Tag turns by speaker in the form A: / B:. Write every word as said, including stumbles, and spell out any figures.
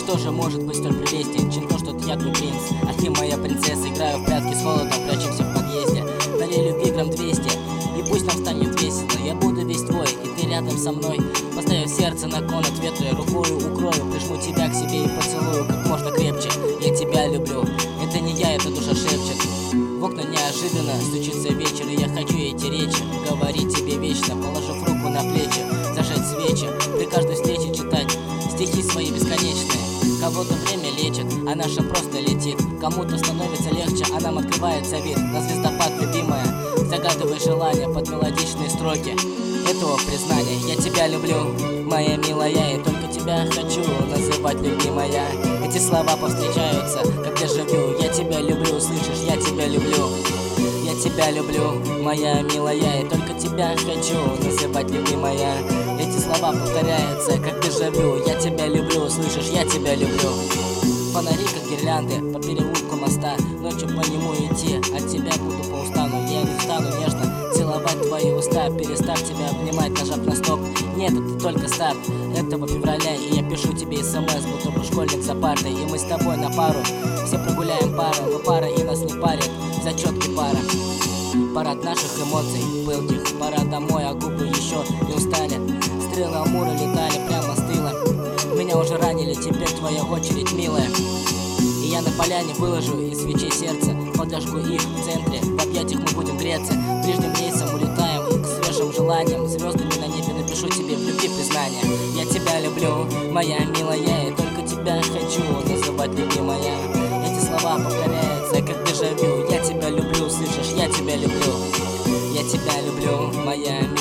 A: что же может быть столь прелестнее, чем то, что я твой принц, а ты моя принцесса. Играю в прятки с холодом, прячемся в подъезде. Налей любви грамм двести, и пусть нам станет весело. Я буду весь твой, и ты рядом со мной. Поставив сердце на кон от ветра, я рукою укрою, прижму тебя к себе и поцелую как можно крепче. Я тебя люблю, это не я, это душа шепчет. В окна неожиданно стучится вечер, и я хочу эти речи говорить тебе вечно, положив руку на плечи, зажать свечи, при каждой встрече читать стихи свои бесконечные. Кого-то время лечит, а наша просто летит. Кому-то становится легче, а нам открывается вид на звездопад, любимая. Загадывай желания под мелодичные строки этого признания. Я тебя люблю, моя милая, и только тебя хочу называть любимая. Эти слова повстречаются, как дежавю. Я тебя люблю, слышишь, я тебя люблю. Я тебя люблю, моя милая, и только тебя хочу называть любимая. Эти слова повторяются, как дежавю. Я тебя люблю, слышишь, я тебя люблю. Фонари, как гирлянды, по переулку моста. Ночью по нему идти, от тебя буду по устану. Я не стану нежно целовать твои уста, перестав тебя обнимать, нажав на стоп. Нет, это только старт этого февраля, и я пишу тебе смс, будто бы школьник за партой. И мы с тобой на пару, все прогуляем пару, но пара и нас не парит, зачетки пара. Парад наших эмоций, пылких, пора домой, а губы еще не устали. Стрелы Амура летали прямо с тыла. Меня уже ранили, теперь твоя очередь, милая. И я на поляне выложу из свечей сердце, подожгу их в центре, в объятиях мы будем греться. Ближним рейсом улетаем к свежим желаниям, звездами на небе напишу тебе в любви признание. Я тебя люблю, моя милая, и только тебя хочу называть любимая. Эти слова повторяются, как дежавю. Я тебя люблю, слышишь, я тебя люблю. Я тебя люблю, моя